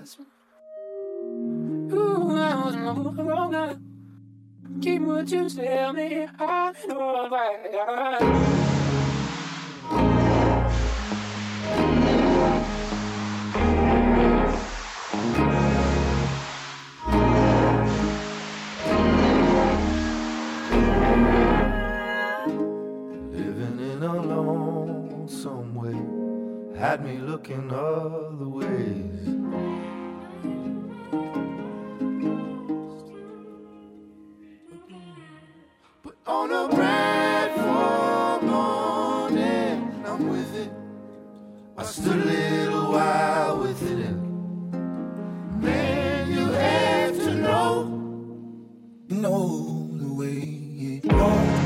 last one. Ooh, I was on the wrong night. Keep what you tell me. I know why. Had me looking other ways. But on a bright fall morning, I'm with it. I stood a little while with it, and man, you have to know the way it goes.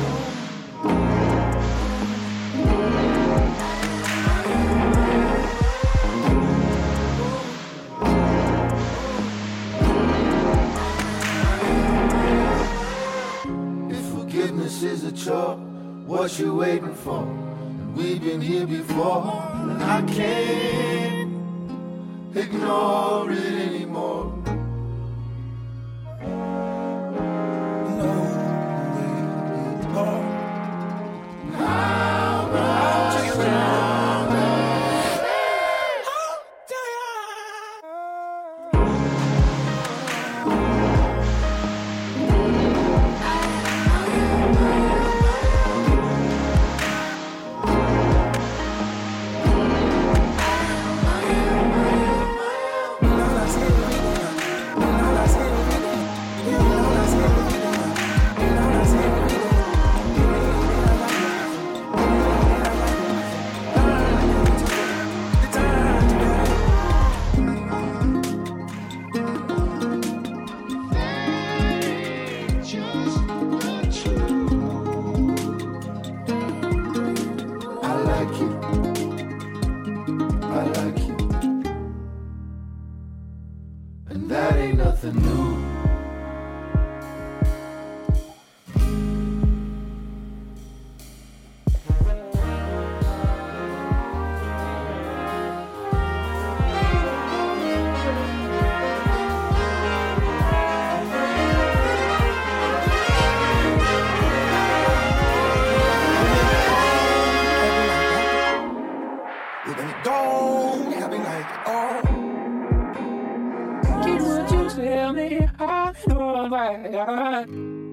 This is a chore, what you waiting for? And we've been here before, and I can't ignore it anymore. Keep what you tell me. I know why.